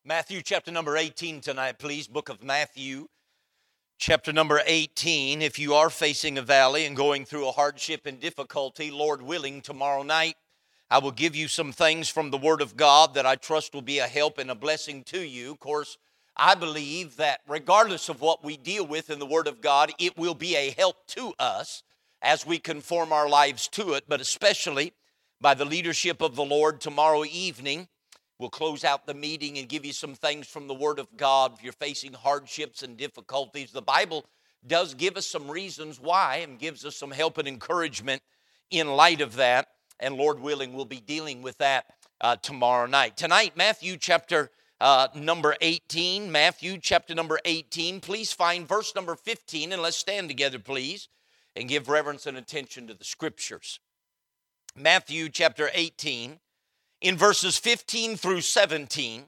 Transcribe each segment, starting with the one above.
Matthew chapter number 18 tonight, please. Book of Matthew chapter number 18. If you are facing a valley and going through a hardship and difficulty, Lord willing, tomorrow night I will give you some things from the Word of God that I trust will be a help and a blessing to you. Of course, I believe that regardless of what we deal with in the Word of God, it will be a help to us as we conform our lives to it, but especially by the leadership of the Lord tomorrow evening. We'll close out the meeting and give you some things from the Word of God. If you're facing hardships and difficulties, the Bible does give us some reasons why and gives us some help and encouragement in light of that. And Lord willing, we'll be dealing with that tomorrow night. Tonight, Matthew chapter number 18. Matthew chapter number 18. Please find verse number 15, and let's stand together, please, and give reverence and attention to the Scriptures. Matthew chapter 18. In verses 15 through 17,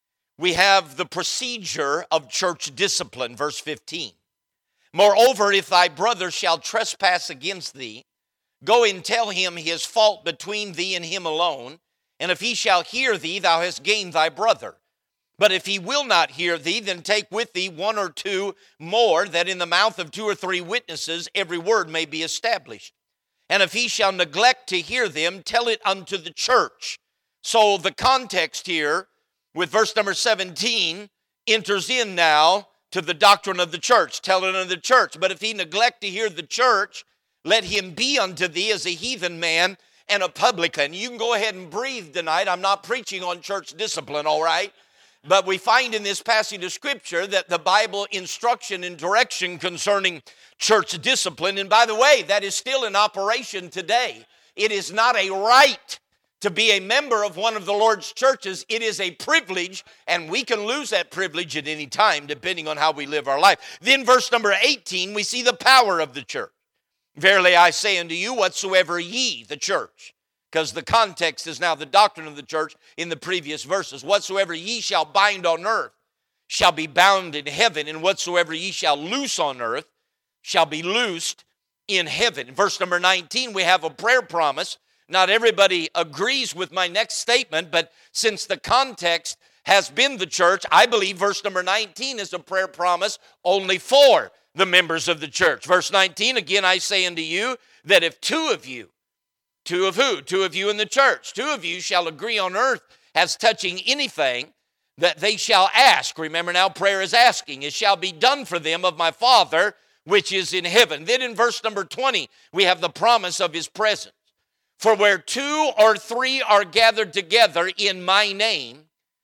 we have the procedure of church discipline. Verse 15. Moreover, if thy brother shall trespass against thee, go and tell him his fault between thee and him alone. And if he shall hear thee, thou hast gained thy brother. But if he will not hear thee, then take with thee one or two more, that in the mouth of two or three witnesses every word may be established. And if he shall neglect to hear them, tell it unto the church. So the context here with verse number 17 enters in now to the doctrine of the church. Tell it unto the church. But if he neglect to hear the church, let him be unto thee as a heathen man and a publican. You can go ahead and breathe tonight. I'm not preaching on church discipline, all right? But we find in this passage of Scripture that the Bible instruction and direction concerning church discipline, and by the way, that is still in operation today. It is not a right to be a member of one of the Lord's churches. It is a privilege, and we can lose that privilege at any time depending on how we live our life. Then verse number 18, we see the power of the church. Verily I say unto you, whatsoever ye, the church, because the context is now the doctrine of the church in the previous verses, whatsoever ye shall bind on earth shall be bound in heaven, and whatsoever ye shall loose on earth shall be loosed in heaven. In verse number 19, we have a prayer promise. Not everybody agrees with my next statement, but since the context has been the church, I believe verse number 19 is a prayer promise only for the members of the church. Verse 19, again I say unto you, that if two of you, two of who? Two of you in the church, two of you shall agree on earth as touching anything that they shall ask. Remember now, prayer is asking. It shall be done for them of my Father which is in heaven. Then in verse number 20, we have the promise of his presence. For where two or three are gathered together in my name,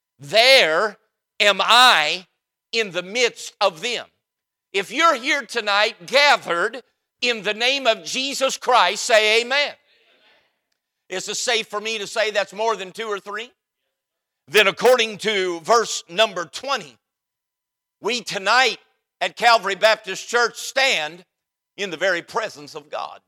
there am I in the midst of them. If you're here tonight gathered in the name of Jesus Christ, say amen. Is it safe for me to say that's more than two or three? Then according to verse number 20, we tonight at Calvary Baptist Church stand in the very presence of God.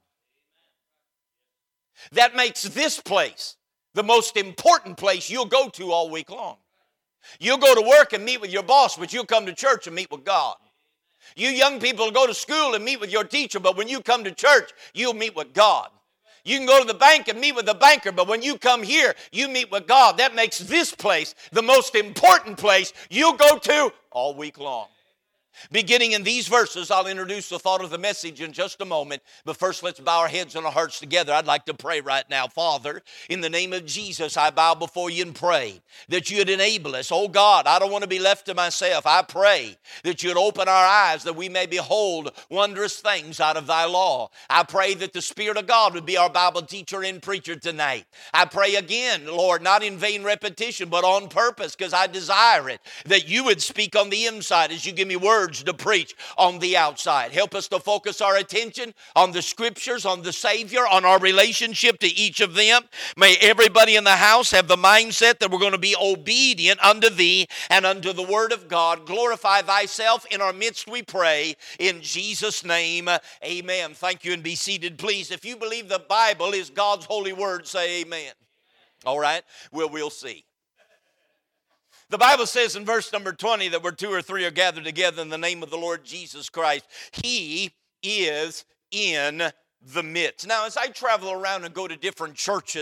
That makes this place the most important place you'll go to all week long. You'll go to work and meet with your boss, but you'll come to church and meet with God. You young people go to school and meet with your teacher, but when you come to church, you'll meet with God. You can go to the bank and meet with the banker, but when you come here, you meet with God. That makes this place the most important place you'll go to all week long. Beginning in these verses, I'll introduce the thought of the message in just a moment. But first, let's bow our heads and our hearts together. I'd like to pray right now. Father, in the name of Jesus, I bow before you and pray that you'd enable us. Oh God, I don't want to be left to myself. I pray that you'd open our eyes that we may behold wondrous things out of thy law. I pray that the Spirit of God would be our Bible teacher and preacher tonight. I pray again, Lord, not in vain repetition, but on purpose, because I desire it, that you would speak on the inside as you give me words to preach on the outside. Help us to focus our attention on the Scriptures, on the Savior, on our relationship to each of them. May everybody in the house have the mindset that we're going to be obedient unto thee and unto the Word of God. Glorify thyself in our midst, we pray. In Jesus' name, amen. Thank you, and be seated, please. If you believe the Bible is God's holy word, say amen. All right? We'll see. The Bible says in verse number 20 that where two or three are gathered together in the name of the Lord Jesus Christ, he is in the midst. Now, as I travel around and go to different churches,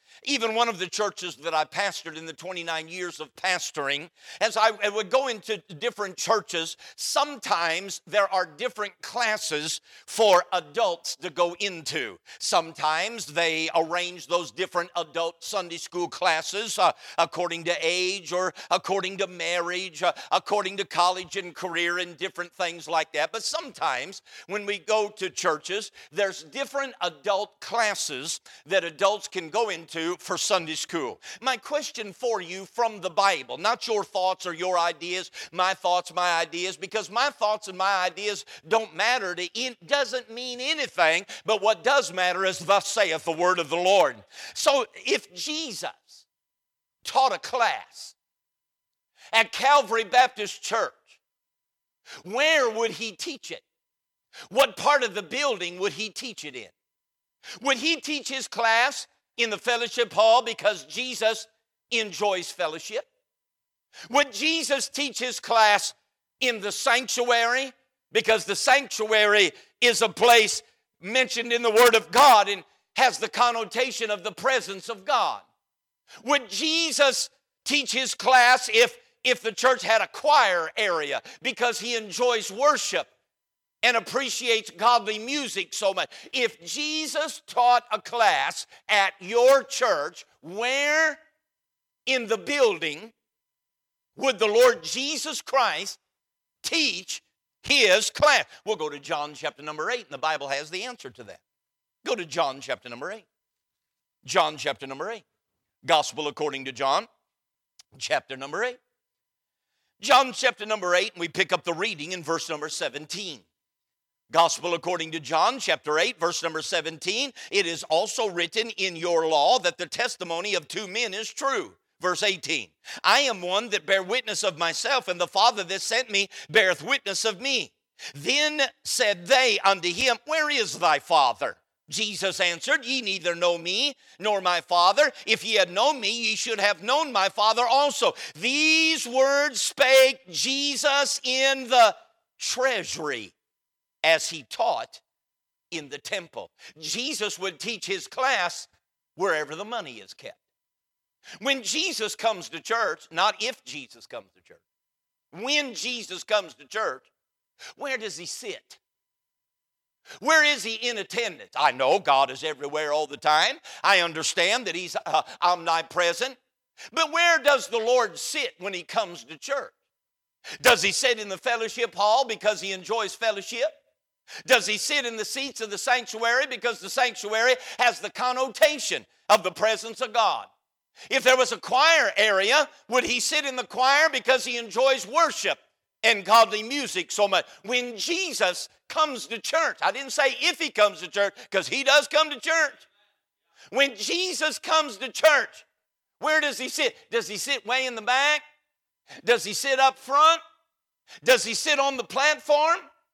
Even one of the churches that I pastored in the 29 years of pastoring, as I would go into different churches, sometimes there are different classes for adults to go into. Sometimes they arrange those different adult Sunday school classes according to age or according to marriage, according to college and career and different things like that. But sometimes when we go to churches, there's different adult classes that adults can go into for Sunday school. My question for you from the Bible, not your thoughts or your ideas, my thoughts, my ideas, because my thoughts and my ideas don't matter. It doesn't mean anything, but what does matter is thus saith the word of the Lord. So if Jesus taught a class at Calvary Baptist Church, where would he teach it? What part of the building would he teach it in? Would he teach his class in the fellowship hall because Jesus enjoys fellowship? Would Jesus teach his class in the sanctuary because the sanctuary is a place mentioned in the Word of God and has the connotation of the presence of God? Would Jesus teach his class if the church had a choir area because he enjoys worship and appreciates godly music so much? If Jesus taught a class at your church, where in the building would the Lord Jesus Christ teach his class? We'll go to John chapter number 8, and the Bible has the answer to that. Go to John chapter number 8. John chapter number 8. Gospel according to John chapter number 8. John chapter number 8, and we pick up the reading in verse number 17. Gospel according to John, chapter 8, verse number 17. It is also written in your law that the testimony of two men is true. Verse 18. I am one that bear witness of myself, and the Father that sent me beareth witness of me. Then said they unto him, Where is thy Father? Jesus answered, Ye neither know me nor my Father. If ye had known me, ye should have known my Father also. These words spake Jesus in the treasury, as he taught in the temple. Jesus would teach his class wherever the money is kept. When Jesus comes to church, not if Jesus comes to church, when Jesus comes to church, where does he sit? Where is he in attendance? I know God is everywhere all the time. I understand that he's omnipresent. But where does the Lord sit when he comes to church? Does he sit in the fellowship hall because he enjoys fellowship? Does he sit in the seats of the sanctuary because the sanctuary has the connotation of the presence of God? If there was a choir area, would he sit in the choir because he enjoys worship and godly music so much? When Jesus comes to church, I didn't say if he comes to church, because he does come to church. When Jesus comes to church, where does he sit? Does he sit way in the back? Does he sit up front? Does he sit on the platform?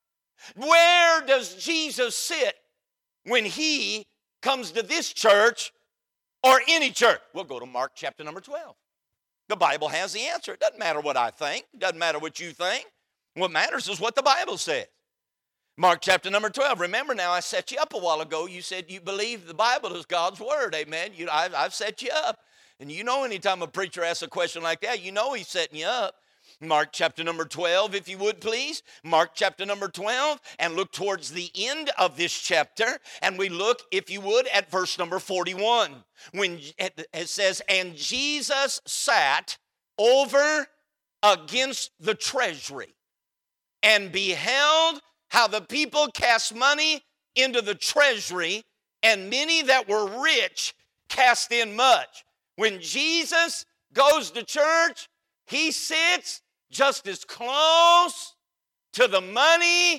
Where does Jesus sit when he comes to this church or any church? We'll go to Mark chapter number 12. The Bible has the answer. It doesn't matter what I think. It doesn't matter what you think. What matters is what the Bible says. Mark chapter number 12. Remember now, I set you up a while ago. You said you believe the Bible is God's word. Amen. I've set you up. And you know anytime a preacher asks a question like that, you know he's setting you up. Mark chapter number 12, if you would please. Mark chapter number 12, and look towards the end of this chapter. And we look, if you would, at verse number 41. When it says, And Jesus sat over against the treasury and beheld how the people cast money into the treasury, and many that were rich cast in much. When Jesus goes to church, he sits just as close to the money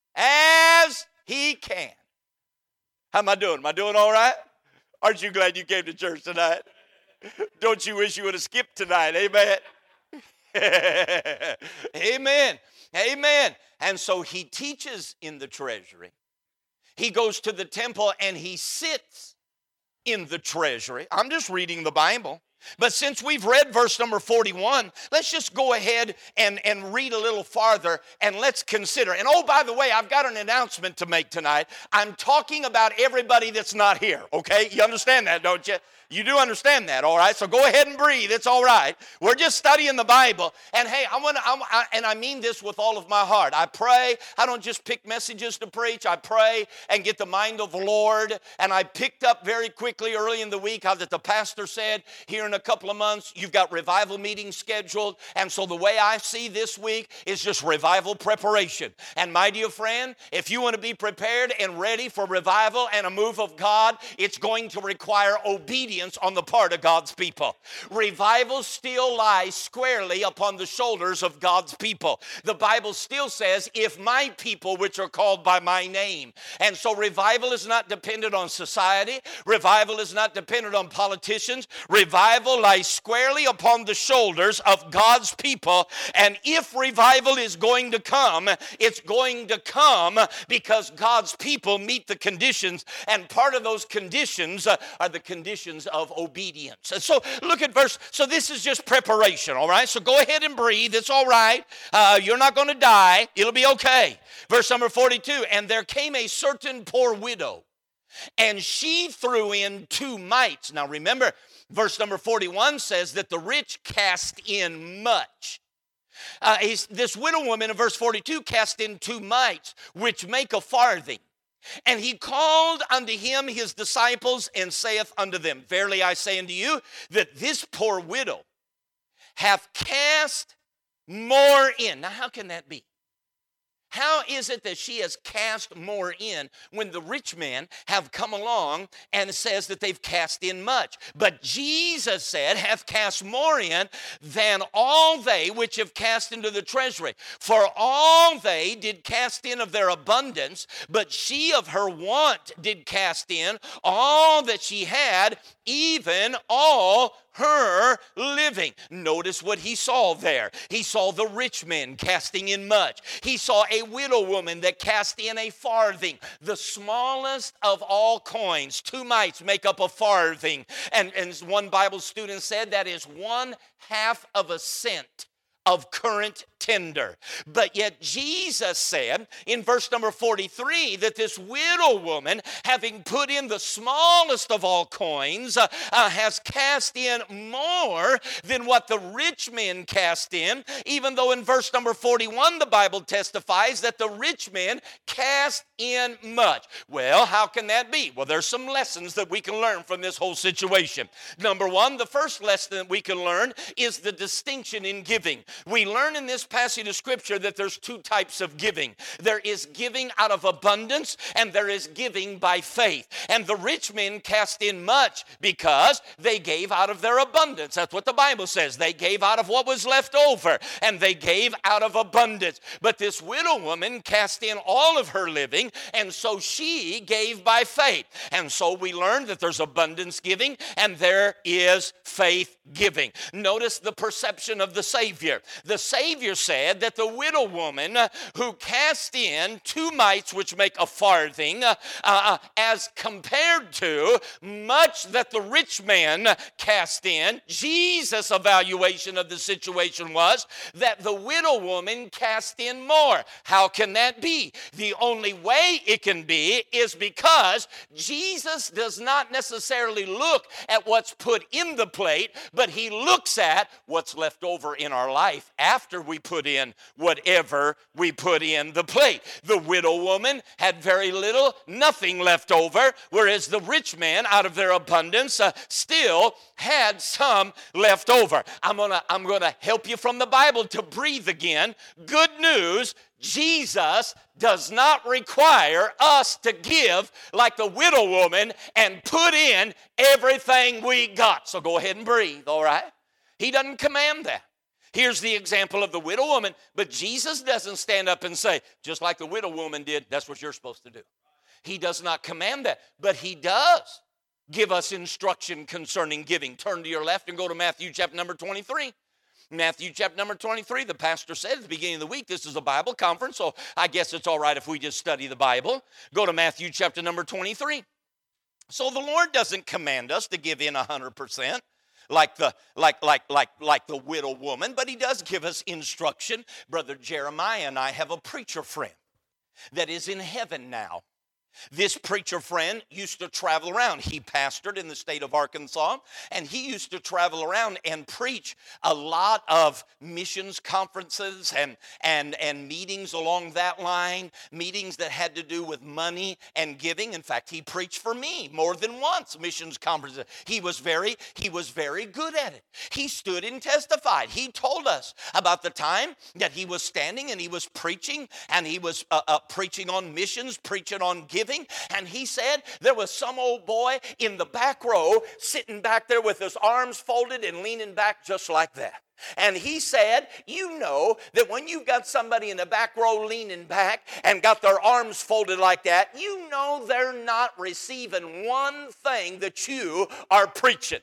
as he can. How am I doing? Am I doing all right? Aren't you glad you came to church tonight? Don't you wish you would have skipped tonight? Amen. Amen. Amen. And so he teaches in the treasury. He goes to the temple and he sits in the treasury. I'm just reading the Bible. But since we've read verse number 41, let's just go ahead and read a little farther and let's consider. And oh, by the way, I've got an announcement to make tonight. I'm talking about everybody that's not here, okay? You understand that, don't you? You do understand that, all right? So go ahead and breathe. It's all right. We're just studying the Bible. And hey, I mean this with all of my heart. I pray. I don't just pick messages to preach. I pray and get the mind of the Lord. And I picked up very quickly early in the week how that the pastor said, here in a couple of months, you've got revival meetings scheduled. And so the way I see this week is just revival preparation. And my dear friend, if you want to be prepared and ready for revival and a move of God, it's going to require obedience on the part of God's people. Revival still lies squarely upon the shoulders of God's people. The Bible still says, if my people which are called by my name. And so revival is not dependent on society. Revival is not dependent on politicians. Revival lies squarely upon the shoulders of God's people. And if revival is going to come, it's going to come because God's people meet the conditions. And part of those conditions are the conditions of obedience. And so look at so this is just preparation, all right? So go ahead and breathe. It's all right. You're not going to die. It'll be okay. Verse number 42, and there came a certain poor widow, and she threw in 2 mites. Now remember, verse number 41 says that the rich cast in much. This widow woman in verse 42 cast in 2 mites, which make a farthing. And he called unto him his disciples and saith unto them, verily I say unto you, that this poor widow hath cast more in. Now how can that be? How is it that she has cast more in when the rich men have come along and says that they've cast in much? But Jesus said, hath cast more in than all they which have cast into the treasury. For all they did cast in of their abundance, but she of her want did cast in all that she had, even all her living. Notice what he saw there. He saw the rich men casting in much. He saw a widow woman that cast in a farthing, the smallest of all coins. 2 mites make up a farthing. And one Bible student said that is 1/2 of a cent of current tender. But yet Jesus said in verse number 43 that this widow woman, having put in the smallest of all coins, has cast in more than what the rich men cast in, even though in verse number 41 the Bible testifies that the rich men cast in much. Well, how can that be? Well, there's some lessons that we can learn from this whole situation. Number one, the first lesson that we can learn is the distinction in giving. We learn in this passage of Scripture that there's 2 types of giving. There is giving out of abundance, and there is giving by faith. And the rich men cast in much because they gave out of their abundance. That's what the Bible says. They gave out of what was left over, and they gave out of abundance. But this widow woman cast in all of her living, and so she gave by faith. And so we learn that there's abundance giving, and there is faith giving. Notice the perception of the Savior. The Savior said that the widow woman who cast in 2 mites, which make a farthing, as compared to much that the rich man cast in, Jesus' evaluation of the situation was that the widow woman cast in more. How can that be? The only way it can be is because Jesus does not necessarily look at what's put in the plate, but he looks at what's left over in our life after we put in whatever we put in the plate. The widow woman had very little, nothing left over, whereas the rich man, out of their abundance, still had some left over. I'm gonna help you from the Bible to breathe again. Good news, Jesus does not require us to give like the widow woman and put in everything we got. So go ahead and breathe, all right? He doesn't command that. Here's the example of the widow woman, but Jesus doesn't stand up and say, just like the widow woman did, that's what you're supposed to do. He does not command that, but he does give us instruction concerning giving. Turn to your left and go to Matthew chapter number 23. Matthew chapter number 23, the pastor said at the beginning of the week, this is a Bible conference, so I guess it's all right if we just study the Bible. Go to Matthew chapter number 23. So the Lord doesn't command us to give in 100%. Like the widow woman, but he does give us instruction. Brother Jeremiah and I have a preacher friend that is in heaven now. This preacher friend used to travel around. He pastored in the state of Arkansas, and he used to travel around and preach a lot of missions conferences and meetings along that line, meetings that had to do with money and giving. In fact, he preached for me more than once, missions conferences. He was very good at it. He stood and testified. He told us about the time that he was standing and he was preaching, and he was preaching on missions, preaching on giving. And he said there was some old boy in the back row sitting back there with his arms folded and leaning back just like that. And he said, you know that when you've got somebody in the back row leaning back and got their arms folded like that, you know they're not receiving one thing that you are preaching.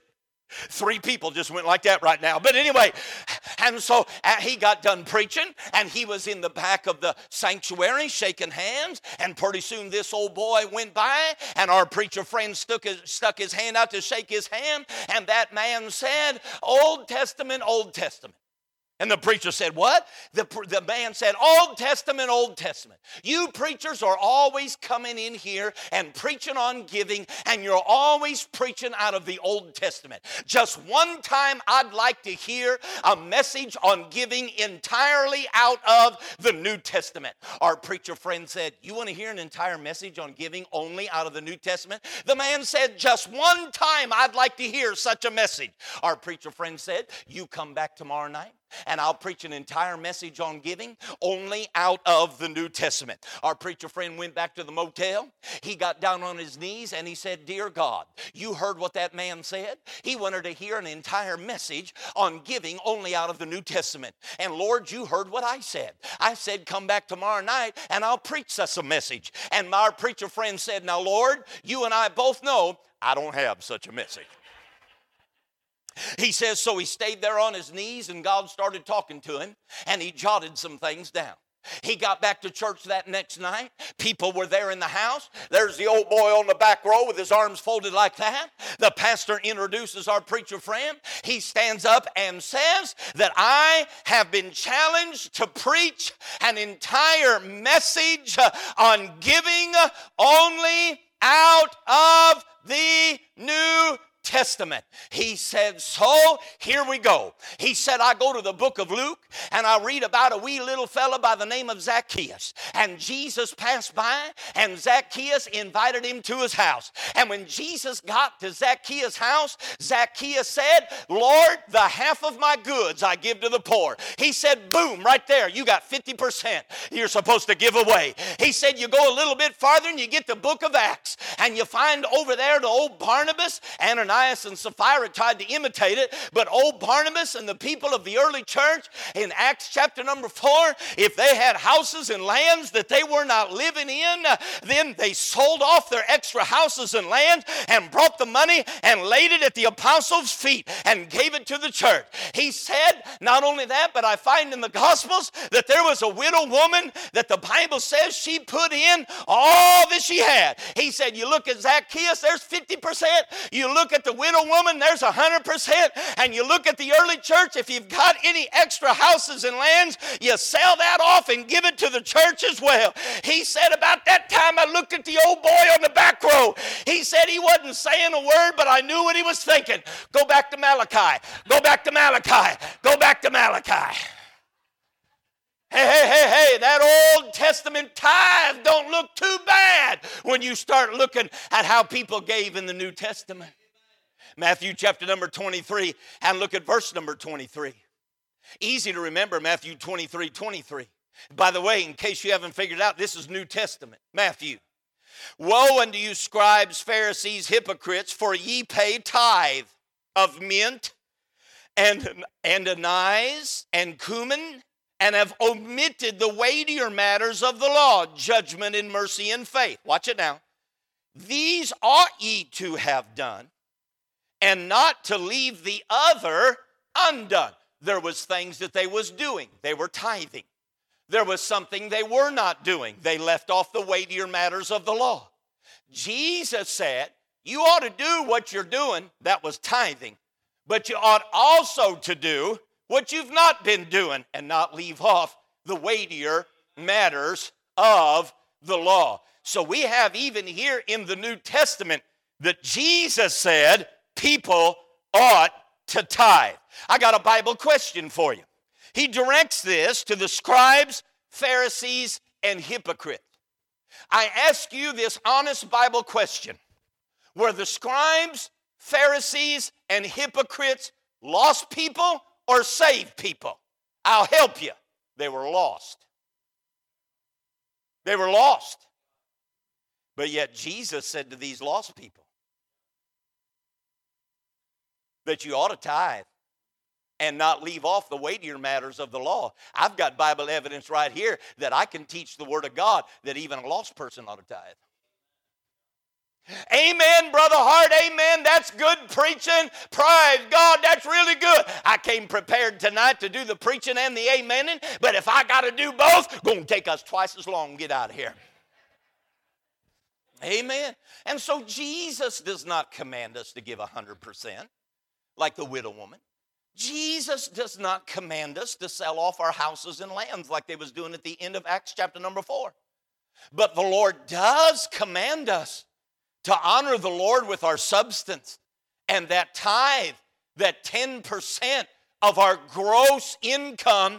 3 people just went like that right now. But anyway, and so he got done preaching, and he was in the back of the sanctuary shaking hands, and pretty soon this old boy went by, and our preacher friend stuck his hand out to shake his hand, and that man said, Old Testament, Old Testament. And the preacher said, what? The man said, Old Testament, Old Testament. You preachers are always coming in here and preaching on giving, and you're always preaching out of the Old Testament. Just one time I'd like to hear a message on giving entirely out of the New Testament. Our preacher friend said, you want to hear an entire message on giving only out of the New Testament? The man said, just one time I'd like to hear such a message. Our preacher friend said, you come back tomorrow night, and I'll preach an entire message on giving only out of the New Testament. Our preacher friend went back to the motel. He got down on his knees and he said, Dear God, you heard what that man said? He wanted to hear an entire message on giving only out of the New Testament. And Lord, you heard what I said. I said, come back tomorrow night and I'll preach such a message. And our preacher friend said, now Lord, you and I both know I don't have such a message. He says, so he stayed there on his knees, and God started talking to him, and he jotted some things down. He got back to church that next night. People were there in the house. There's the old boy on the back row with his arms folded like that. The pastor introduces our preacher friend. He stands up and says that I have been challenged to preach an entire message on giving only out of the New Testament. He said, so here we go. He said, I go to the book of Luke and I read about a wee little fella by the name of Zacchaeus. And Jesus passed by and Zacchaeus invited him to his house. And when Jesus got to Zacchaeus' house, Zacchaeus said, Lord, the half of my goods I give to the poor. He said, boom, right there, you got 50% you're supposed to give away. He said, you go a little bit farther and you get the book of Acts and you find over there the old Barnabas, Ananias and Sapphira tried to imitate it, but old Barnabas and the people of the early church in Acts chapter number 4, if they had houses and lands that they were not living in, then they sold off their extra houses and lands and brought the money and laid it at the apostles' feet and gave it to the church. He said, not only that, but I find in the Gospels that there was a widow woman that the Bible says she put in all that she had. He said, you look at Zacchaeus, there's 50%. You look at the widow woman, there's 100%. And you look at the early church, if you've got any extra houses and lands, you sell that off and give it to the church as well. He said, about that time I looked at the old boy on the back row. He said he wasn't saying a word, but I knew what he was thinking. Go back to Malachi. Go back to Malachi. Go back to Malachi. Hey, that Old Testament tithe don't look too bad when you start looking at how people gave in the New Testament. Matthew chapter number 23, and look at verse number 23. Easy to remember, Matthew 23:23. By the way, in case you haven't figured out, this is New Testament, Matthew. Woe unto you, scribes, Pharisees, hypocrites, for ye pay tithe of mint and anise and cumin, and have omitted the weightier matters of the law, judgment and mercy and faith. Watch it now. These ought ye to have done, and not to leave the other undone. There was things that they was doing. They were tithing. There was something they were not doing. They left off the weightier matters of the law. Jesus said, you ought to do what you're doing. That was tithing. But you ought also to do what you've not been doing and not leave off the weightier matters of the law. So we have even here in the New Testament that Jesus said people ought to tithe. I got a Bible question for you. He directs this to the scribes, Pharisees, and hypocrites. I ask you this honest Bible question. Were the scribes, Pharisees, and hypocrites lost people or saved people? I'll help you. They were lost. They were lost. But yet Jesus said to these lost people that you ought to tithe and not leave off the weightier matters of the law. I've got Bible evidence right here that I can teach the Word of God that even a lost person ought to tithe. Amen, Brother Hart, amen. That's good preaching. Praise God, that's really good. I came prepared tonight to do the preaching and the amening, but if I got to do both, it's going to take us twice as long to get out of here. Amen. And so Jesus does not command us to give 100% like the widow woman. Jesus does not command us to sell off our houses and lands like they was doing at the end of Acts chapter number 4. But the Lord does command us to honor the Lord with our substance, and that tithe, that 10% of our gross income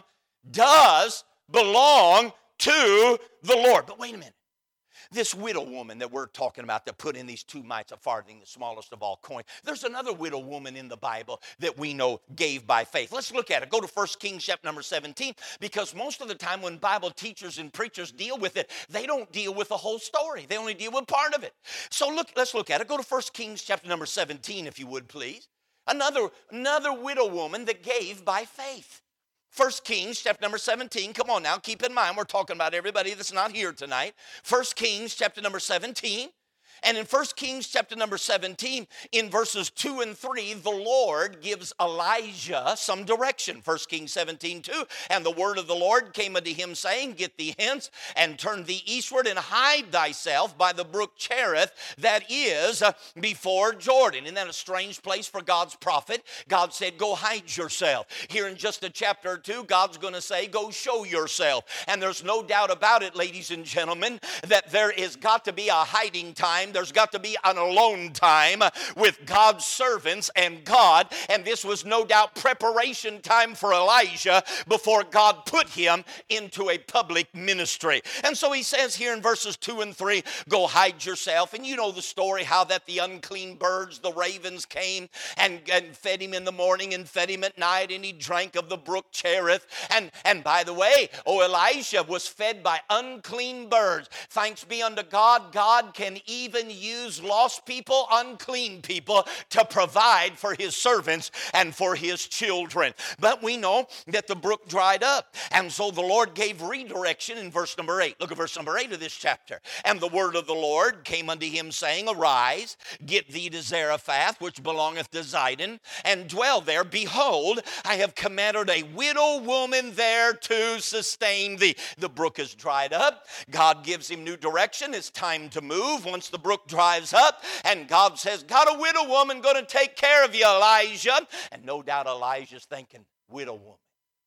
does belong to the Lord. But wait a minute. This widow woman that we're talking about that put in these 2 mites, a farthing, the smallest of all coins. There's another widow woman in the Bible that we know gave by faith. Let's look at it. Go to 1 Kings chapter number 17, because most of the time when Bible teachers and preachers deal with it, they don't deal with the whole story. They only deal with part of it. So let's look at it. Go to 1 Kings chapter number 17, if you would, please. Another widow woman that gave by faith. 1 Kings chapter number 17. Come on now, keep in mind, we're talking about everybody that's not here tonight. 1 Kings chapter number 17. And in 1 Kings chapter number 17, in verses 2 and 3, the Lord gives Elijah some direction. 1 Kings 17, 2. And the word of the Lord came unto him, saying, Get thee hence, and turn thee eastward, and hide thyself by the brook Cherith, that is before Jordan. Isn't that a strange place for God's prophet? God said, go hide yourself. Here in just a chapter or two, God's going to say, go show yourself. And there's no doubt about it, ladies and gentlemen, that there is got to be a hiding time. There's got to be an alone time with God's servants and God. And this was no doubt preparation time for Elijah before God put him into a public ministry. And so he says here in verses 2 and 3, go hide yourself. And you know the story, how that the unclean birds, the ravens came and fed him in the morning and fed him at night, and he drank of the brook Cherith. And by the way, Elijah was fed by unclean birds. Thanks be unto God, God can even use lost people, unclean people, to provide for his servants and for his children. But we know that the brook dried up, and so the Lord gave redirection in verse number 8. Look at verse number 8 of this chapter. And the word of the Lord came unto him, saying, Arise, get thee to Zarephath, which belongeth to Zidon, and dwell there. Behold, I have commanded a widow woman there to sustain thee. The brook is dried up. God gives him new direction. It's time to move. Once the brook dries up, and God says, got a widow woman going to take care of you, Elijah. And no doubt Elijah's thinking, widow woman.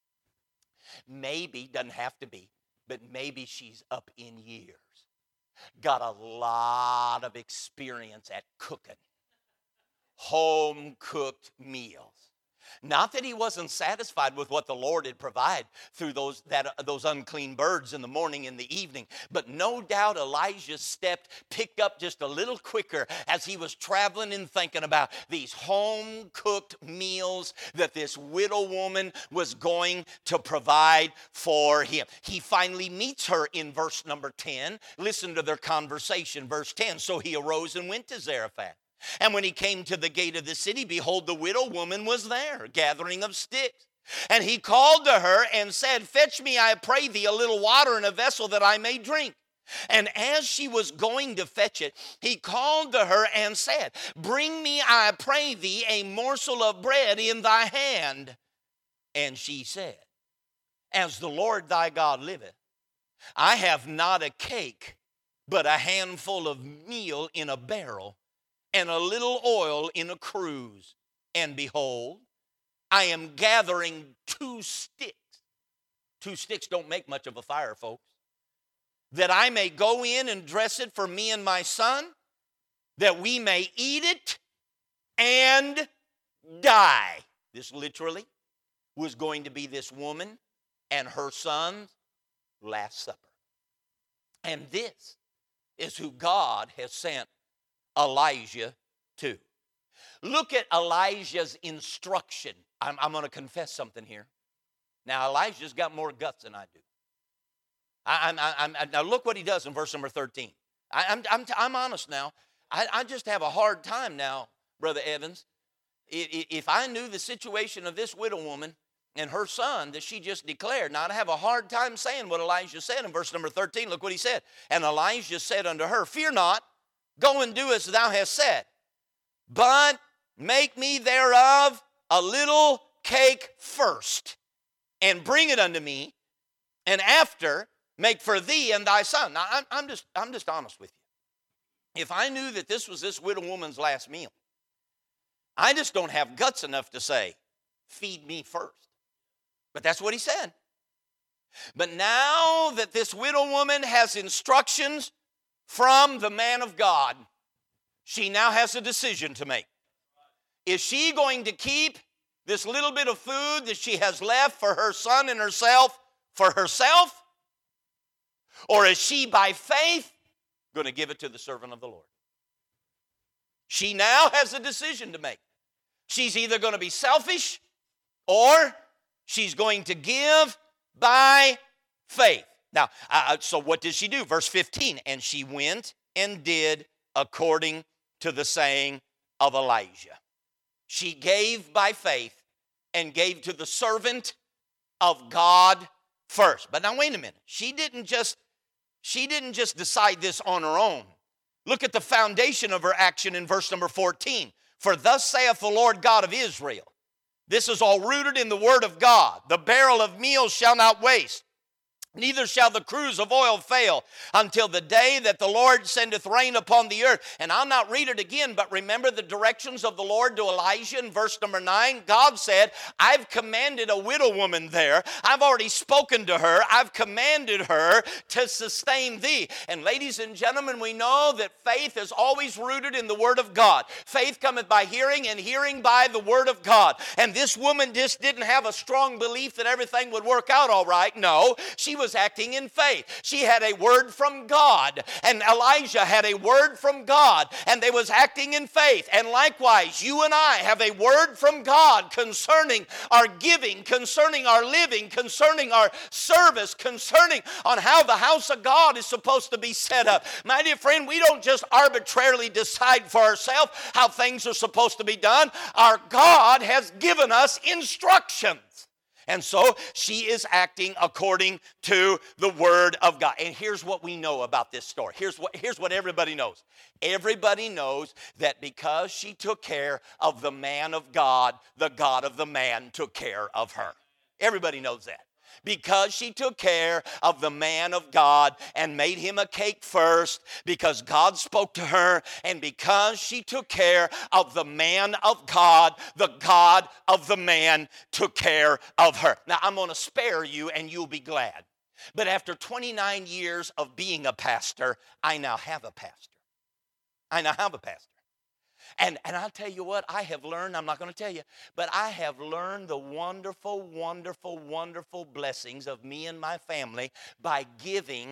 Maybe, doesn't have to be, but maybe she's up in years. Got a lot of experience at cooking. Home-cooked meals. Not that he wasn't satisfied with what the Lord had provided through those unclean birds in the morning and the evening, but no doubt Elijah's step picked up just a little quicker as he was traveling and thinking about these home-cooked meals that this widow woman was going to provide for him. He finally meets her in verse number 10. Listen to their conversation, verse 10. So he arose and went to Zarephath. And when he came to the gate of the city, behold, the widow woman was there, gathering of sticks. And he called to her and said, Fetch me, I pray thee, a little water in a vessel that I may drink. And as she was going to fetch it, he called to her and said, Bring me, I pray thee, a morsel of bread in thy hand. And she said, As the Lord thy God liveth, I have not a cake, but a handful of meal in a barrel, and a little oil in a cruse. And behold, I am gathering 2 sticks. 2 sticks don't make much of a fire, folks. that I may go in and dress it for me and my son, that we may eat it and die. This literally was going to be this woman and her son's last supper. And this is who God has sent Elijah to. Look at Elijah's instruction. I'm going to confess something here. Now, Elijah's got more guts than I do. Now, look what he does in verse number 13. I'm honest now. I just have a hard time now, Brother Evans. If I knew the situation of this widow woman and her son that she just declared, now I'd have a hard time saying what Elijah said in verse number 13. Look what he said. And Elijah said unto her, fear not, go and do as thou hast said, but make me thereof a little cake first, and bring it unto me, and after make for thee and thy son. Now, I'm just honest with you. If I knew that this was this widow woman's last meal, I just don't have guts enough to say, feed me first. But that's what he said. But now that this widow woman has instructions from the man of God, she now has a decision to make. Is she going to keep this little bit of food that she has left for her son and herself for herself? Or is she, by faith, going to give it to the servant of the Lord? She now has a decision to make. She's either going to be selfish or she's going to give by faith. Now, so what did she do? Verse 15, and she went and did according to the saying of Elijah. She gave by faith and gave to the servant of God first. But now wait a minute. She didn't just decide this on her own. Look at the foundation of her action in verse number 14. For thus saith the Lord God of Israel. This is all rooted in the word of God. The barrel of meal shall not waste, neither shall the cruse of oil fail until the day that the Lord sendeth rain upon the earth. And I'll not read it again, but remember the directions of the Lord to Elijah in verse number 9. God said, I've commanded a widow woman there. I've already spoken to her. I've commanded her to sustain thee. And ladies and gentlemen, we know that faith is always rooted in the word of God. Faith cometh by hearing, and hearing by the word of God. And this woman just didn't have a strong belief that everything would work out all right. No, she was acting in faith. She had a word from God, and Elijah had a word from God, and they was acting in faith. And likewise, you and I have a word from God concerning our giving, concerning our living, concerning our service, concerning on how the house of God is supposed to be set up. My dear friend, we don't just arbitrarily decide for ourselves how things are supposed to be done. Our God has given us instructions. And so she is acting according to the word of God. And here's what we know about this story. Here's what everybody knows. Everybody knows that because she took care of the man of God, the God of the man took care of her. Everybody knows that. Because she took care of the man of God and made him a cake first, because God spoke to her, and because she took care of the man of God, the God of the man took care of her. Now, I'm going to spare you, and you'll be glad. But after 29 years of being a pastor, I now have a pastor. I now have a pastor. And I'll tell you what, I have learned, I'm not going to tell you, but I have learned the wonderful, wonderful, wonderful blessings of me and my family by giving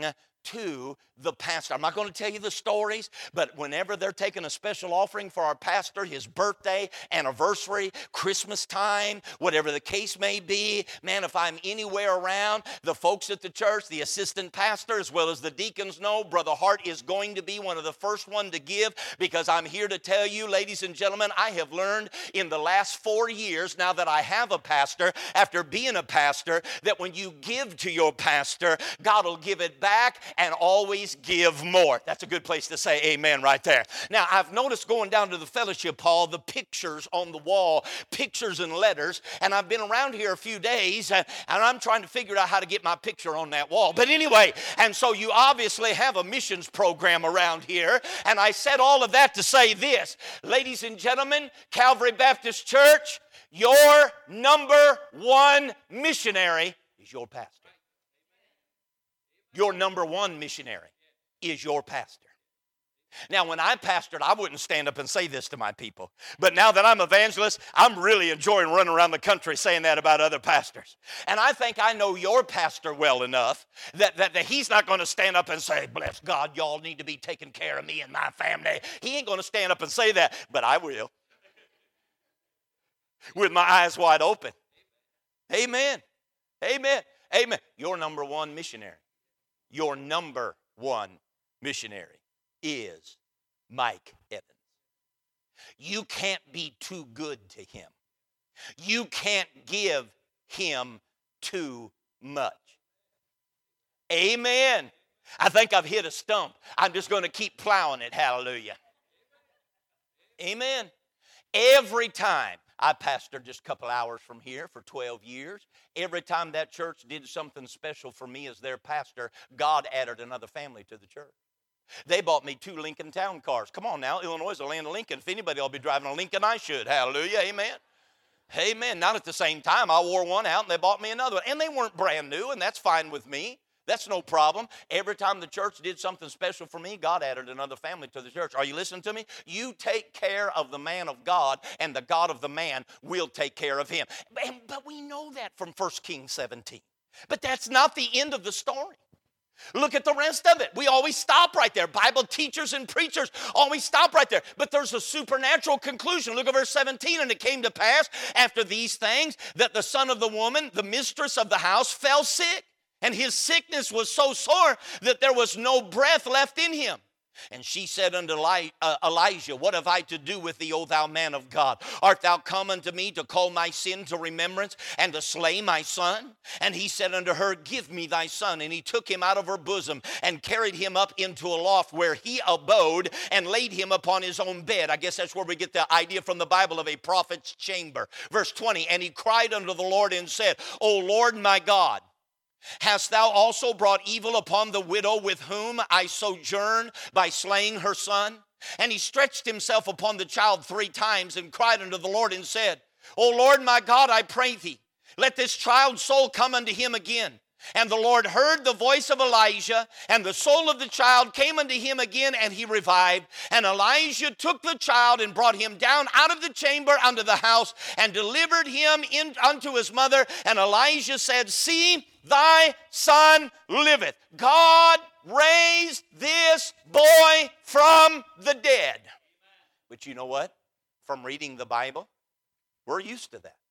to the pastor. I'm not going to tell you the stories, but whenever they're taking a special offering for our pastor, his birthday, anniversary, Christmas time, whatever the case may be, man, if I'm anywhere around, the folks at the church, the assistant pastor, as well as the deacons know, Brother Hart is going to be one of the first one to give, because I'm here to tell you, ladies and gentlemen, I have learned in the last 4 years, now that I have a pastor, after being a pastor, that when you give to your pastor, God will give it back and always give more. That's a good place to say amen right there. Now, I've noticed going down to the fellowship hall, the pictures on the wall, pictures and letters, and I've been around here a few days, and I'm trying to figure out how to get my picture on that wall. But anyway, and so you obviously have a missions program around here, and I said all of that to say this. Ladies and gentlemen, Calvary Baptist Church, your number one missionary is your pastor. Your number one missionary is your pastor. Now, when I pastored, I wouldn't stand up and say this to my people. But now that I'm evangelist, I'm really enjoying running around the country saying that about other pastors. And I think I know your pastor well enough that he's not going to stand up and say, bless God, y'all need to be taking care of me and my family. He ain't going to stand up and say that, but I will. With my eyes wide open. Amen. Amen. Amen. Your number one missionary. Your number one missionary is Mike Evans. You can't be too good to him. You can't give him too much. Amen. I think I've hit a stump. I'm just going to keep plowing it. Hallelujah. Amen. Every time I pastored just a couple hours from here for 12 years. Every time that church did something special for me as their pastor, God added another family to the church. They bought me 2 Lincoln Town cars. Come on now, Illinois is the land of Lincoln. If anybody will be driving a Lincoln, I should. Hallelujah, amen. Amen. Not at the same time. I wore one out and they bought me another one. And they weren't brand new, and that's fine with me. That's no problem. Every time the church did something special for me, God added another family to the church. Are you listening to me? You take care of the man of God, and the God of the man will take care of him. But we know that from 1 Kings 17. But that's not the end of the story. Look at the rest of it. We always stop right there. Bible teachers and preachers always stop right there. But there's a supernatural conclusion. Look at verse 17. And it came to pass after these things that the son of the woman, the mistress of the house, fell sick. And his sickness was so sore that there was no breath left in him. And she said unto Elijah, what have I to do with thee, O thou man of God? Art thou come unto me to call my sin to remembrance and to slay my son? And he said unto her, give me thy son. And he took him out of her bosom and carried him up into a loft where he abode and laid him upon his own bed. I guess that's where we get the idea from the Bible of a prophet's chamber. Verse 20, and he cried unto the Lord and said, O Lord my God, hast thou also brought evil upon the widow with whom I sojourn by slaying her son? And he stretched himself upon the child 3 times and cried unto the Lord and said, O Lord my God, I pray thee, let this child's soul come unto him again. And the Lord heard the voice of Elijah, and the soul of the child came unto him again, and he revived. And Elijah took the child and brought him down out of the chamber unto the house, and delivered him unto his mother. And Elijah said, see, thy son liveth. God raised this boy from the dead. But you know what? From reading the Bible, we're used to that.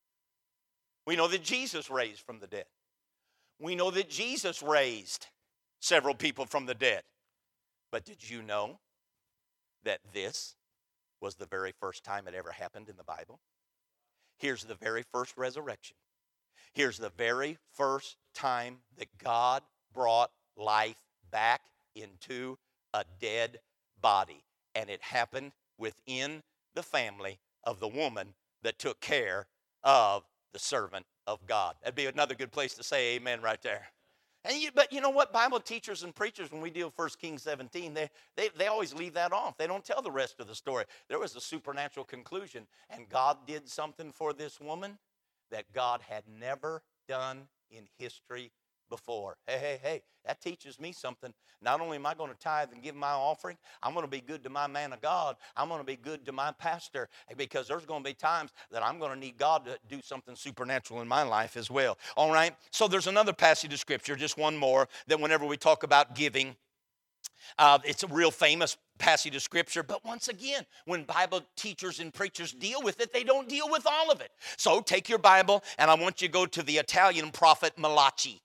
We know that Jesus raised from the dead. We know that Jesus raised several people from the dead. But did you know that this was the very first time it ever happened in the Bible? Here's the very first resurrection. Here's the very first time that God brought life back into a dead body. And it happened within the family of the woman that took care of the servant of God. That'd be another good place to say amen right there. But you know what? Bible teachers and preachers, when we deal with 1 Kings 17, they always leave that off. They don't tell the rest of the story. There was a supernatural conclusion, and God did something for this woman that God had never done in history before. Hey, that teaches me something. Not only am I going to tithe and give my offering, I'm going to be good to my man of God. I'm going to be good to my pastor, because there's going to be times that I'm going to need God to do something supernatural in my life as well. All right? So there's another passage of Scripture, just one more, that whenever we talk about giving, it's a real famous passage of Scripture. But once again, when Bible teachers and preachers deal with it, they don't deal with all of it. So take your Bible, and I want you to go to the Italian prophet Malachi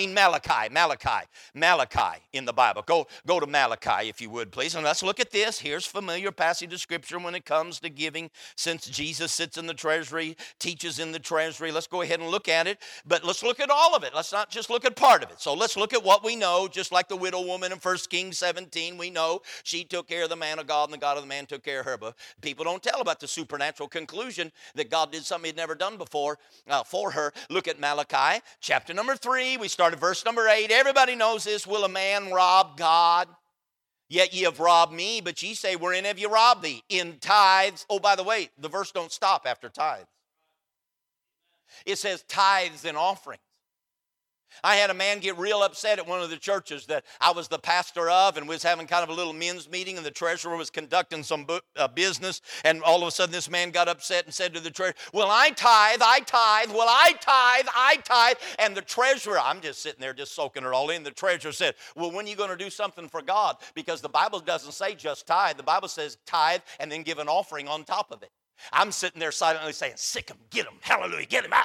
in the Bible. Go to Malachi, if you would, please. And let's look at this. Here's familiar passage of Scripture when it comes to giving. Since Jesus sits in the treasury, teaches in the treasury, let's go ahead and look at it. But let's look at all of it. Let's not just look at part of it. So let's look at what we know, just like the widow woman in 1 Kings 17. We know she took care of the man of God, and the God of the man took care of her. But people don't tell about the supernatural conclusion that God did something he'd never done before for her. Look at Malachi, chapter number 3. We start at verse number 8. Everybody knows this. Will a man rob God? Yet ye have robbed me, but ye say, wherein have ye robbed thee? In tithes. Oh, by the way, the verse don't stop after tithes. It says tithes and offerings. I had a man get real upset at one of the churches that I was the pastor of, and we was having kind of a little men's meeting, and the treasurer was conducting some business, and all of a sudden this man got upset and said to the treasurer, well, I tithe, well, I tithe, and the treasurer, I'm just sitting there just soaking it all in, the treasurer said, well, when are you going to do something for God? Because the Bible doesn't say just tithe, the Bible says tithe and then give an offering on top of it. I'm sitting there silently saying, sick him, get him, hallelujah, get him out.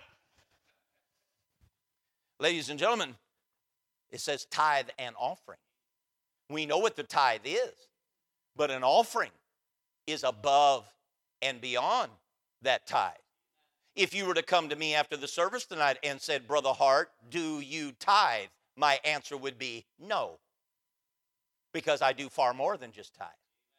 Ladies and gentlemen, it says tithe and offering. We know what the tithe is, but an offering is above and beyond that tithe. If you were to come to me after the service tonight and said, Brother Hart, do you tithe? My answer would be no, because I do far more than just tithe.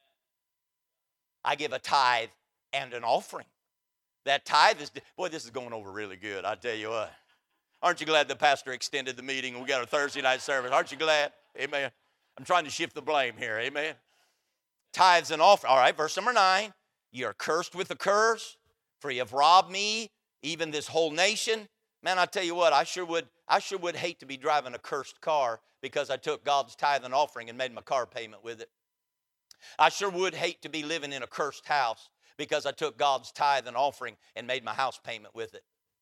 I give a tithe and an offering. That tithe is, boy, this is going over really good, I tell you what. Aren't you glad the pastor extended the meeting and we got our Thursday night service? Aren't you glad? Amen. I'm trying to shift the blame here. Amen. Tithes and offering. All right, verse number 9. You're cursed with a curse, for you have robbed me, even this whole nation. Man, I tell you what, I sure would hate to be driving a cursed car because I took God's tithe and offering and made my car payment with it. I sure would hate to be living in a cursed house because I took God's tithe and offering and made my house payment with it.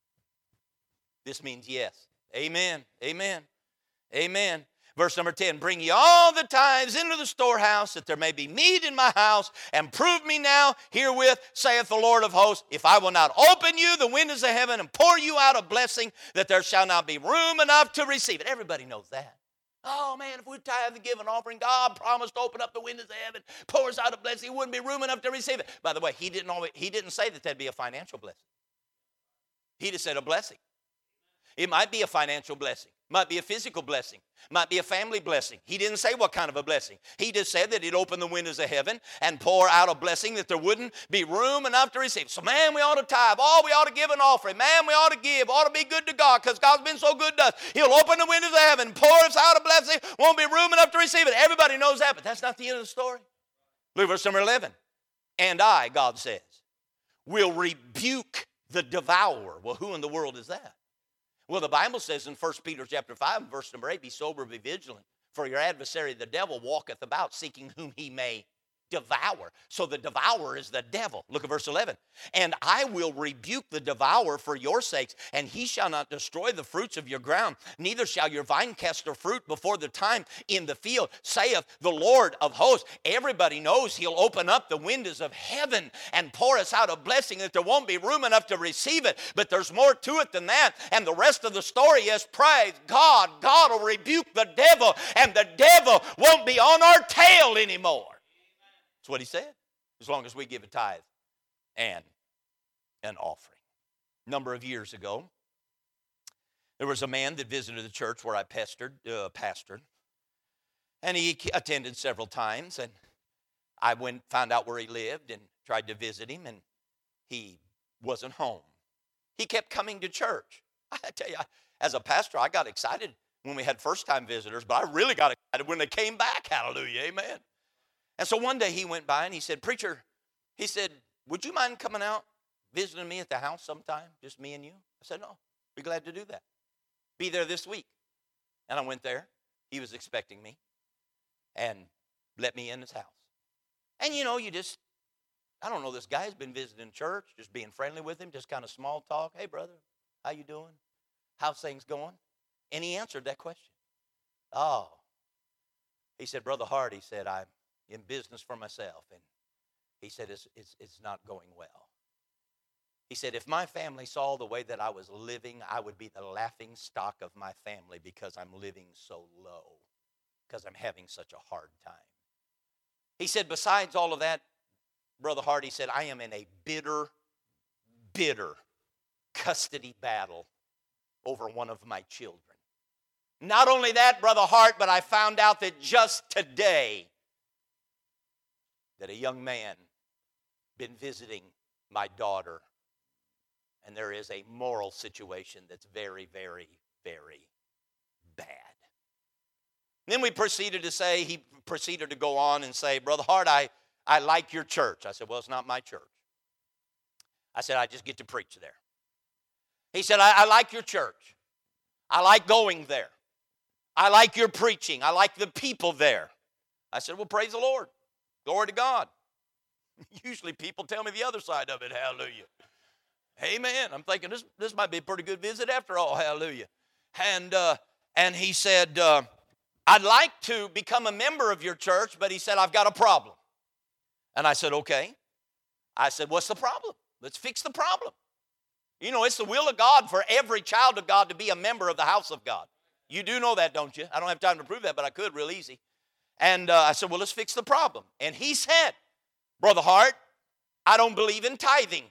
This means yes. Amen. Amen. Amen. Verse number 10, bring ye all the tithes into the storehouse, that there may be meat in my house, and prove me now herewith, saith the Lord of hosts, if I will not open you the windows of heaven and pour you out a blessing, that there shall not be room enough to receive it. Everybody knows that. Oh man, if we tithe and give an offering, God promised to open up the windows of heaven, pour us out a blessing, it wouldn't be room enough to receive it. By the way, he didn't say that that'd be a financial blessing. He just said a blessing. It might be a financial blessing, might be a physical blessing, might be a family blessing. He didn't say what kind of a blessing. He just said that he'd open the windows of heaven and pour out a blessing that there wouldn't be room enough to receive. So man, we ought to tithe. Oh, we ought to give an offering. Man, we ought to give. Ought to be good to God because God's been so good to us. He'll open the windows of heaven, pour us out a blessing. Won't be room enough to receive it. Everybody knows that, but that's not the end of the story. Look at verse number 11. And I, God says, will rebuke the devourer. Well, who in the world is that? Well, the Bible says in 1 Peter chapter 5, verse number 8, be sober, be vigilant, for your adversary, the devil, walketh about, seeking whom he may devour. So the devourer is the devil. Look at verse 11. And I will rebuke the devourer for your sakes, and he shall not destroy the fruits of your ground, neither shall your vine cast her fruit before the time in the field, saith the Lord of hosts. Everybody knows he'll open up the windows of heaven and pour us out a blessing that there won't be room enough to receive it. But there's more to it than that. And the rest of the story is, praise God, God will rebuke the devil, and the devil won't be on our tail anymore. That's what he said, as long as we give a tithe and an offering. A number of years ago, there was a man that visited the church where I pastored, and he attended several times, and I found out where he lived and tried to visit him, and he wasn't home. He kept coming to church. I tell you, as a pastor, I got excited when we had first-time visitors, but I really got excited when they came back. Hallelujah, amen. And so one day he went by and he said, preacher, he said, would you mind coming out, visiting me at the house sometime, just me and you? I said, no, be glad to do that. Be there this week. And I went there. He was expecting me and let me in his house. And you know, I don't know, this guy's been visiting church, just being friendly with him, just kind of small talk. Hey, brother, how you doing? How's things going? And he answered that question. Oh, he said, Brother Hart, he said, I'm in business for myself, and he said it's not going well. He said if my family saw the way that I was living, I would be the laughing stock of my family because I'm living so low, because I'm having such a hard time. He said besides all of that, Brother Hart, he said, I am in a bitter custody battle over one of my children. Not only that, Brother Hart, but I found out that just today that a young man been visiting my daughter, and there is a moral situation that's very, very, very bad. And then he proceeded to go on and say, Brother Hart, I like your church. I said, well, it's not my church. I said, I just get to preach there. He said, I like your church. I like going there. I like your preaching. I like the people there. I said, well, praise the Lord. Glory to God. Usually people tell me the other side of it. Hallelujah. Amen. I'm thinking this might be a pretty good visit after all. Hallelujah. And he said, I'd like to become a member of your church, but he said, I've got a problem. And I said, okay. I said, what's the problem? Let's fix the problem. You know, it's the will of God for every child of God to be a member of the house of God. You do know that, don't you? I don't have time to prove that, but I could real easy. And I said, well, let's fix the problem. And he said, Brother Hart, I don't believe in tithing.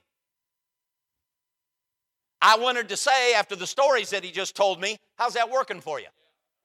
I wanted to say, after the stories that he just told me, how's that working for you?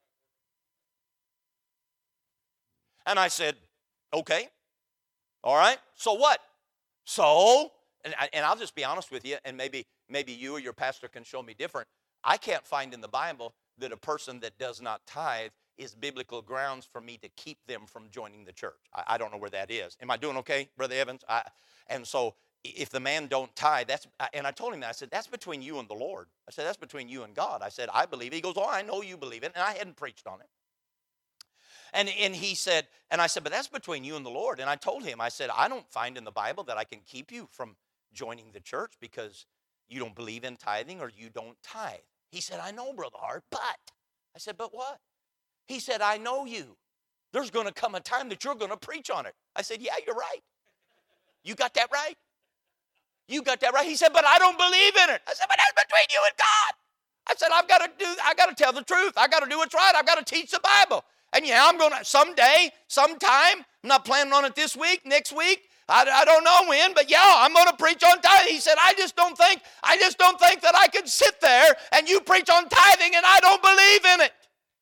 And I said, okay, all right, so what? So, and I'll just be honest with you, and maybe you or your pastor can show me different. I can't find in the Bible that a person that does not tithe is biblical grounds for me to keep them from joining the church. I don't know where that is. Am I doing okay, Brother Evans? And so if the man don't tithe, and I told him that. I said, that's between you and the Lord. I said, that's between you and God. I said, I believe it. He goes, oh, I know you believe it. And I hadn't preached on it. And he said, and I said, but that's between you and the Lord. And I told him, I said, I don't find in the Bible that I can keep you from joining the church because you don't believe in tithing or you don't tithe. He said, I know, Brother Hart, but. I said, but what? He said, I know you. There's going to come a time that you're going to preach on it. I said, yeah, you're right. You got that right? You got that right? He said, but I don't believe in it. I said, but that's between you and God. I said, I got to tell the truth. I got to do what's right. I've got to teach the Bible. And yeah, I'm going to someday, sometime, I'm not planning on it this week, next week. I don't know when, but yeah, I'm going to preach on tithing. He said, I just don't think that I can sit there and you preach on tithing and I don't believe in it.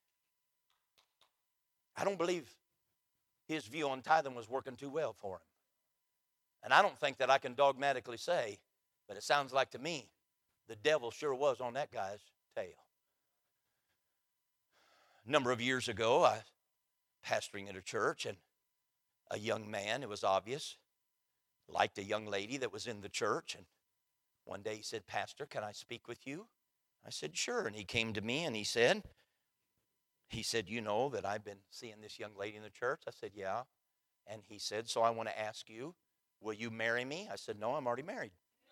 I don't believe his view on tithing was working too well for him. And I don't think that I can dogmatically say, but it sounds like to me, the devil sure was on that guy's tail. A number of years ago, I was pastoring at a church, and a young man, it was obvious, liked a young lady that was in the church. And one day he said, Pastor, can I speak with you? I said, sure. And he came to me and he said, you know that I've been seeing this young lady in the church? I said, yeah. And he said, so I want to ask you, will you marry me? I said, no, I'm already married.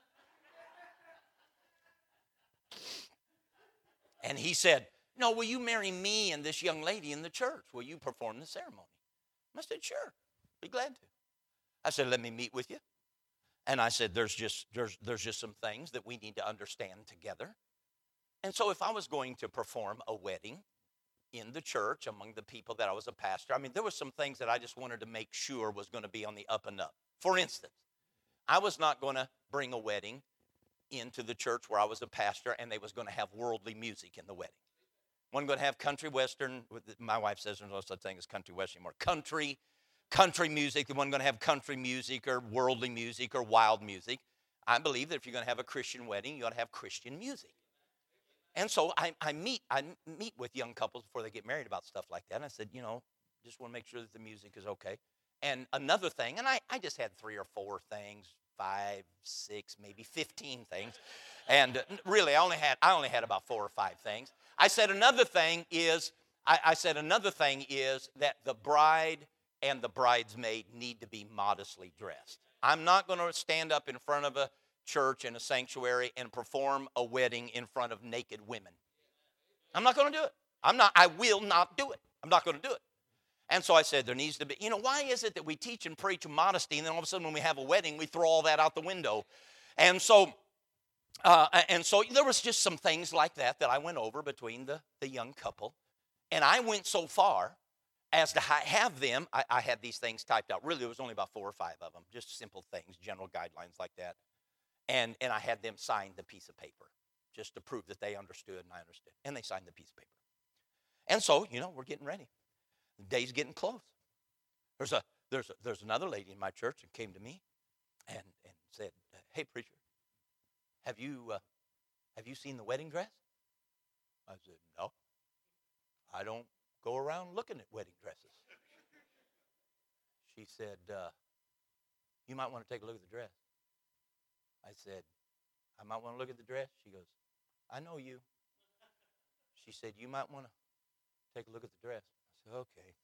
And he said, no, will you marry me and this young lady in the church? Will you perform the ceremony? I said, sure, be glad to. I said, let me meet with you. And I said, there's just some things that we need to understand together. And so if I was going to perform a wedding in the church among the people that I was a pastor, I mean, there were some things that I just wanted to make sure was going to be on the up and up. For instance, I was not going to bring a wedding into the church where I was a pastor and they was going to have worldly music in the wedding. Wasn't going to have country western. My wife says there's no such thing as country western anymore. Country music. They wasn't going to have country music or worldly music or wild music. I believe that if you're going to have a Christian wedding, you ought to have Christian music. And so I meet with young couples before they get married about stuff like that. And I said, you know, just want to make sure that the music is okay. And another thing, and I just had 3 or 4 things, 5, 6, maybe 15 things. And really, I only had about 4 or 5 things. I said another thing is that the bride and the bridesmaid need to be modestly dressed. I'm not going to stand up in front of a church in a sanctuary and perform a wedding in front of naked women. I'm not going to do it. I will not do it. I'm not going to do it. And so I said there needs to be, why is it that we teach and preach modesty and then all of a sudden when we have a wedding, we throw all that out the window? And so there was just some things like that I went over between the young couple. And I went so far as to have them, I had these things typed out. Really, there was only about 4 or 5 of them, just simple things, general guidelines like that. And I had them sign the piece of paper just to prove that they understood and I understood. And they signed the piece of paper. And so, we're getting ready. The day's getting close. There's another lady in my church that came to me and said, hey, preacher, have you seen the wedding dress? I said, no. I don't go around looking at wedding dresses. She said, you might want to take a look at the dress. I said, I might want to look at the dress. She goes, I know you. She said, you might want to take a look at the dress. I said, okay.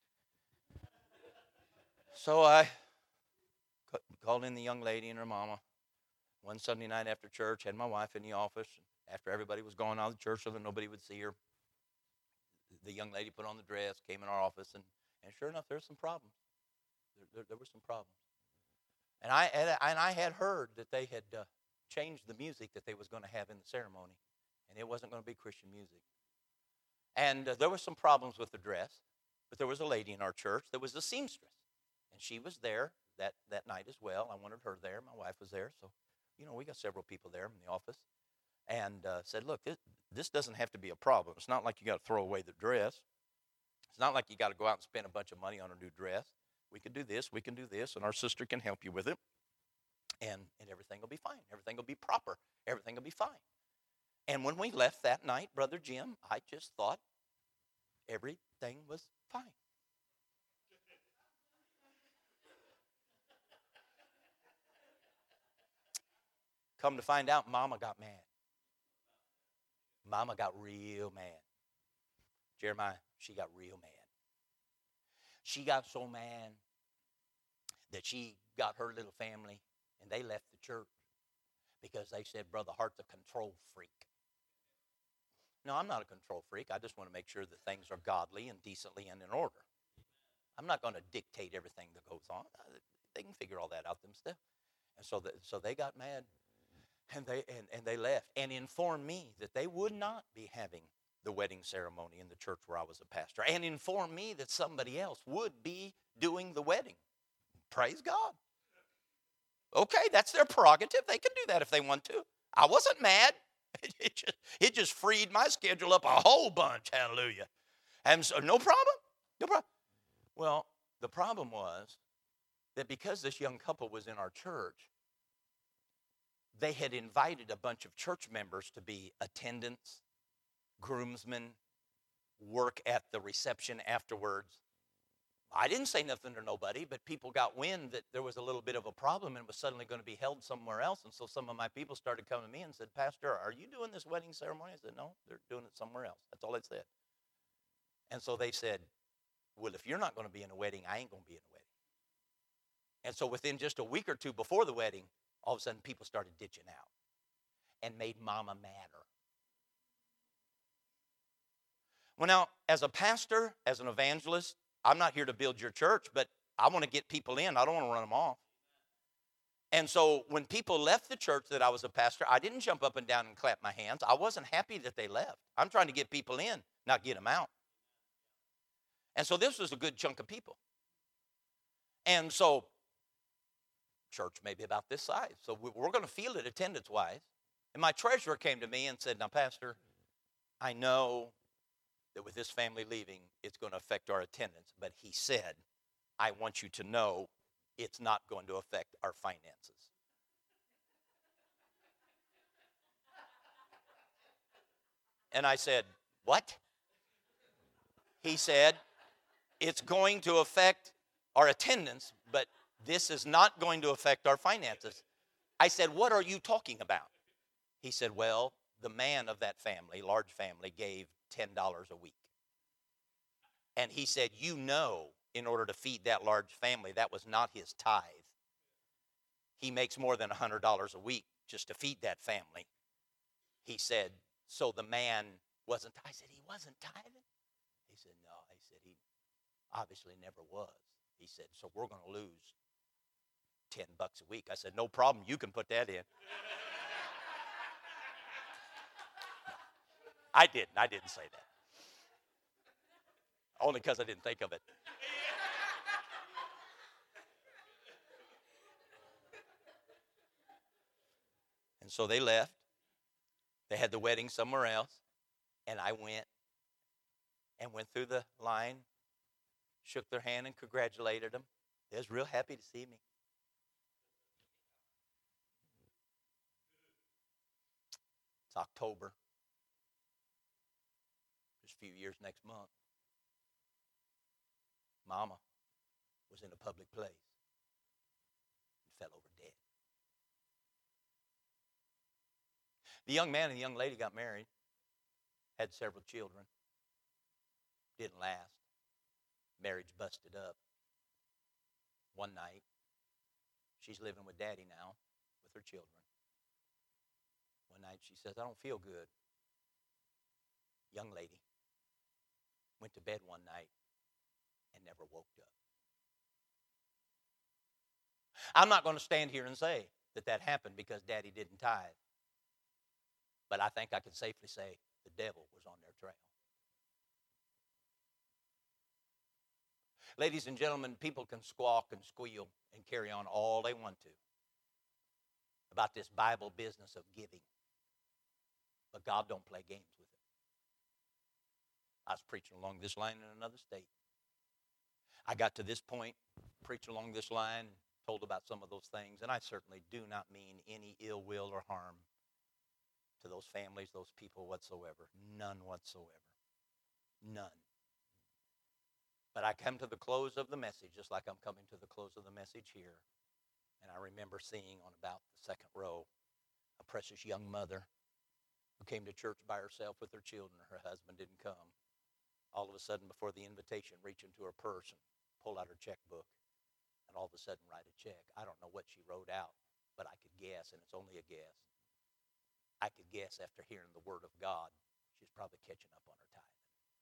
So I called in the young lady and her mama one Sunday night after church, had my wife in the office. After everybody was gone out of the church so that nobody would see her, the young lady put on the dress, came in our office, and sure enough, there were some problems. There were some problems. And I had heard that they had changed the music that they was going to have in the ceremony, and it wasn't going to be Christian music. And there were some problems with the dress, but there was a lady in our church that was a seamstress, and she was there that night as well. I wanted her there. My wife was there, so we got several people there in the office, and said, look, this doesn't have to be a problem. It's not like you got to throw away the dress. It's not like you got to go out and spend a bunch of money on a new dress. We can do this, and our sister can help you with it, and everything will be fine. Everything will be proper. Everything will be fine. And when we left that night, Brother Jim, I just thought everything was fine. Come to find out, Mama got mad. Mama got real mad. Jeremiah, she got real mad. She got so mad that she got her little family and they left the church because they said, Brother Hart's a control freak. No, I'm not a control freak. I just want to make sure that things are godly and decently and in order. I'm not going to dictate everything that goes on. They can figure all that out themselves. And so they got mad, and they left and informed me that they would not be having the wedding ceremony in the church where I was a pastor, and informed me that somebody else would be doing the wedding. Praise God. Okay, that's their prerogative. They can do that if they want to. I wasn't mad. It just freed my schedule up a whole bunch. Hallelujah. And so no problem. No problem. Well, the problem was that because this young couple was in our church, they had invited a bunch of church members to be attendants, groomsmen, work at the reception afterwards. I didn't say nothing to nobody, but people got wind that there was a little bit of a problem and it was suddenly going to be held somewhere else. And so some of my people started coming to me and said, Pastor, are you doing this wedding ceremony? I said, no, they're doing it somewhere else. That's all they said. And so they said, well, if you're not going to be in a wedding, I ain't going to be in a wedding. And so within just a week or two before the wedding, all of a sudden people started ditching out and made Mama madder. Well, now, as a pastor, as an evangelist, I'm not here to build your church, but I want to get people in. I don't want to run them off. And so when people left the church that I was a pastor, I didn't jump up and down and clap my hands. I wasn't happy that they left. I'm trying to get people in, not get them out. And so this was a good chunk of people. And so church maybe about this size. So we're going to feel it attendance-wise. And my treasurer came to me and said, now, Pastor, I know that with this family leaving, it's going to affect our attendance. But he said, I want you to know it's not going to affect our finances. And I said, what? He said, it's going to affect our attendance, but this is not going to affect our finances. I said, what are you talking about? He said, well, the man of that family, large family, gave $10 a week. And he said, in order to feed that large family, that was not his tithe. He makes more than $100 a week just to feed that family. He said, so the man wasn't. I said, he wasn't tithing? He said, no. He said, he obviously never was. He said, so we're going to lose $10 a week. I said, no problem. You can put that in. I didn't say that. Only because I didn't think of it. And so they left. They had the wedding somewhere else. And I went through the line, shook their hand and congratulated them. They was real happy to see me. It's October. Just a few years next month. Mama was in a public place and fell over dead. The young man and the young lady got married. Had several children. Didn't last. Marriage busted up. One night, she's living with Daddy now with her children. One night she says, I don't feel good. Young lady went to bed one night and never woke up. I'm not going to stand here and say that happened because Daddy didn't tithe. But I think I can safely say the devil was on their trail. Ladies and gentlemen, people can squawk and squeal and carry on all they want to about this Bible business of giving. But God don't play games with it. I was preaching along this line in another state. I got to this point, preaching along this line, told about some of those things, and I certainly do not mean any ill will or harm to those families, those people whatsoever. None whatsoever. None. But I come to the close of the message, just like I'm coming to the close of the message here, and I remember seeing on about the second row a precious young mother who came to church by herself with her children. Her husband didn't come. All of a sudden, before the invitation, reach into her purse and pull out her checkbook, and all of a sudden write a check. I don't know what she wrote out, but I could guess, and it's only a guess. I could guess after hearing the word of God, she's probably catching up on her tithe.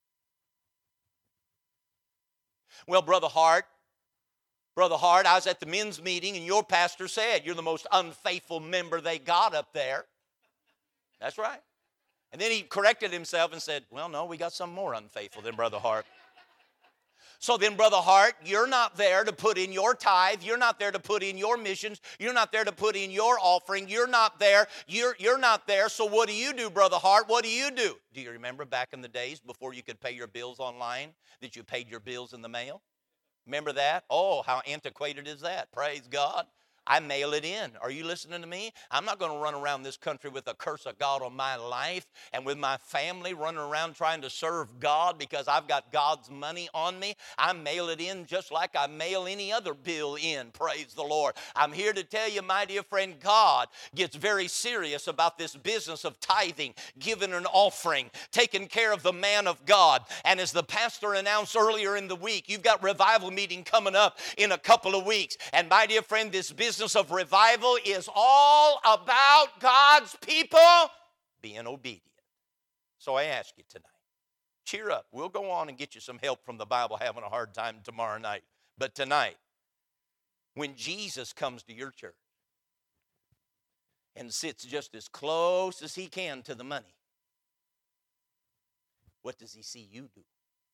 Well, Brother Hart, I was at the men's meeting, and your pastor said you're the most unfaithful member they got up there. That's right. And then he corrected himself and said, well, no, we got some more unfaithful than Brother Hart. So then, Brother Hart, you're not there to put in your tithe. You're not there to put in your missions. You're not there to put in your offering. You're not there. You're not there. So what do you do, Brother Hart? What do you do? Do you remember back in the days before you could pay your bills online, that you paid your bills in the mail? Remember that? Oh, how antiquated is that? Praise God. I mail it in. Are you listening to me? I'm not going to run around this country with a curse of God on my life and with my family running around trying to serve God because I've got God's money on me. I mail it in just like I mail any other bill in. Praise the Lord. I'm here to tell you, my dear friend, God gets very serious about this business of tithing, giving an offering, taking care of the man of God. And as the pastor announced earlier in the week, you've got revival meeting coming up in a couple of weeks. And my dear friend, this business of revival is all about God's people being obedient. So I ask you tonight, cheer up. We'll go on and get you some help from the Bible having a hard time tomorrow night. But tonight, when Jesus comes to your church and sits just as close as he can to the money, what does he see you do?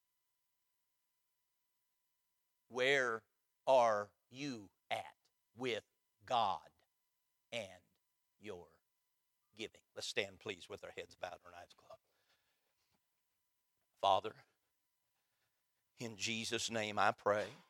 Where are you at with God and your giving? Let's stand, please, with our heads bowed and our eyes closed. Father, in Jesus' name I pray.